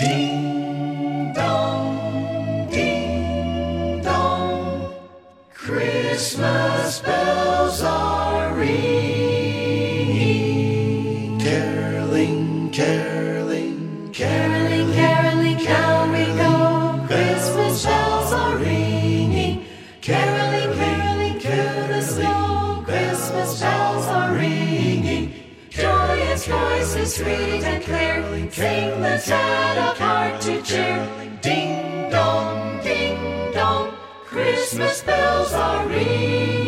Ding dong, ding dong, Christmas bells are ringing. Caroling, caroling, caroling, caroling, down we go. Christmas bells are ringing. Caroling, caroling, through the snow. Christmas bells are ringing. Joyous voices sweet and clear sing the sad of heart to cheer. Ding dong, Christmas bells are ringing.